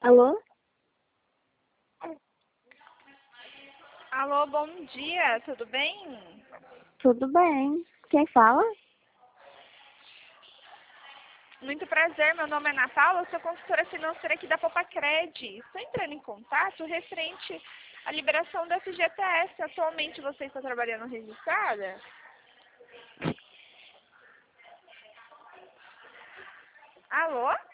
Alô? Alô, bom dia, tudo bem? Tudo bem? Quem fala? Muito prazer, meu nome é Ana Paula, eu sou consultora financeira aqui da Popacred. Estou entrando em contato referente à liberação da FGTS. Atualmente você está trabalhando registrada? Alô?